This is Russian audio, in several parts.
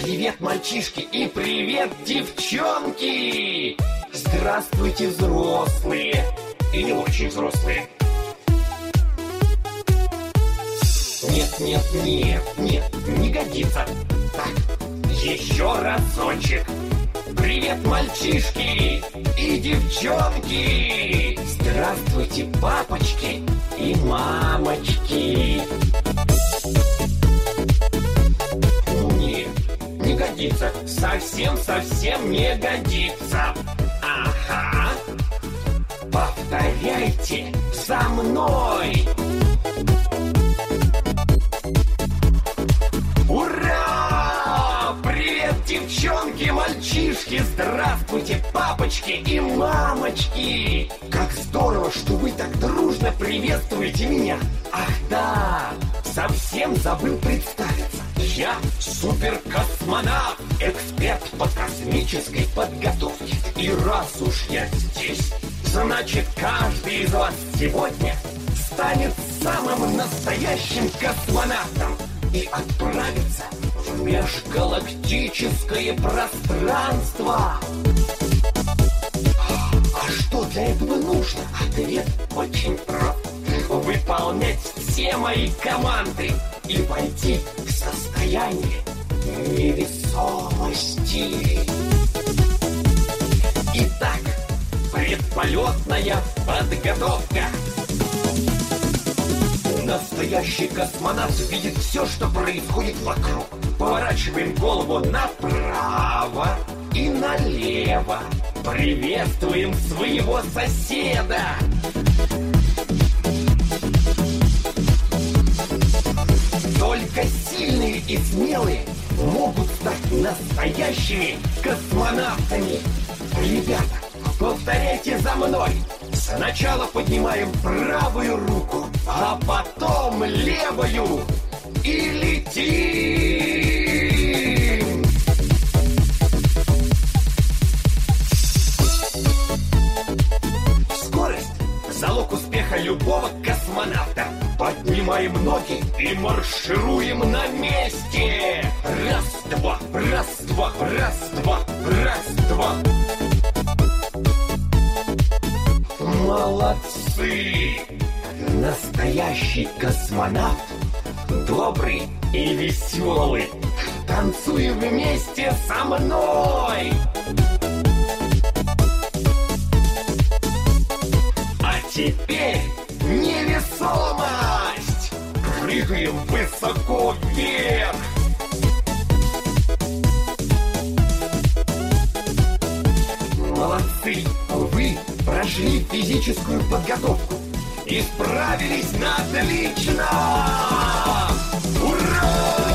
Привет, мальчишки, и привет, девчонки! Здравствуйте, взрослые и не очень взрослые. Нет, не годится. Так, еще разочек. Привет, мальчишки и девчонки! Здравствуйте, папочки и мамочки! Нет, не годится. Совсем не годится. Ага. Повторяйте за мной. Ура! Привет, девчонки, мальчишки! Здравствуйте, папочки и мамочки! Как здорово, что вы так дружно приветствуете меня! Ах да, совсем забыл представиться. Я суперкосмонавт, эксперт по космической подготовке. И раз уж я здесь, значит, каждый из вас сегодня станет самым настоящим космонавтом и отправится в межгалактическое пространство. А что для этого нужно? Ответ очень прост. Выполнять все мои команды и войти в состояние невесомости. Итак, предполетная подготовка. Настоящий космонавт видит все, что происходит вокруг. Поворачиваем голову направо и налево. Приветствуем своего соседа. Только сильные и смелые могут стать настоящими космонавтами. Ребята, повторяйте за мной. Сначала поднимаем правую руку, а потом левую. И летим! Скорость – залог успеха любого космонавта. Поднимаем ноги и маршируем на месте. Раз-два, раз-два, раз-два, раз-два. Молодцы! Настоящий космонавт добрый и веселый. Танцуем вместе со мной! А теперь невесомость! Прыгаем высоко вверх! Молодцы! Вы прошли физическую подготовку и справились на отлично! Ура!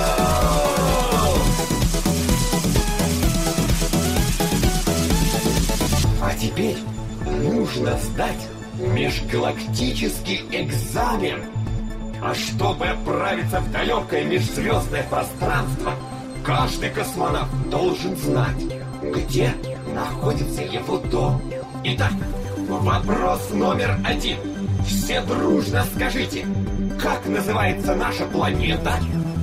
А теперь нужно сдать межгалактический экзамен. А чтобы отправиться в далекое межзвездное пространство, каждый космонавт должен знать, где находится его дом. Итак, вопрос номер 1. Все дружно скажите, как называется наша планета?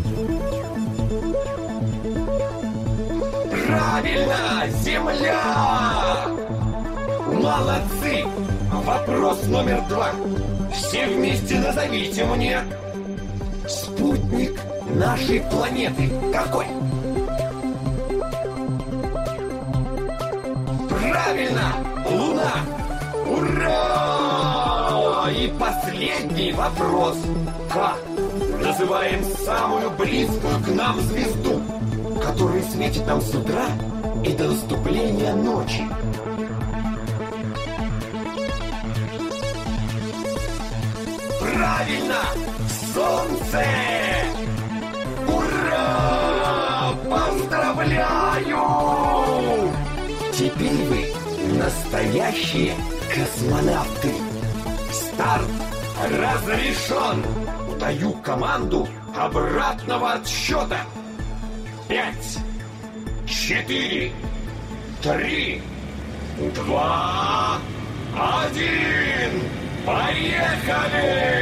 Правильно, Земля! Молодцы! Вопрос номер 2. Все вместе назовите мне спутник нашей планеты. Какой? Правильно! Луна! Ура! И последний вопрос. Как называем самую близкую к нам звезду, которая светит нам с утра и до наступления ночи? Правильно! Солнце! Ура! Поздравляю! Теперь вы настоящие космонавты. Старт разрешен. Даю команду обратного отсчета. 5, 4, 3, 2, 1. Поехали!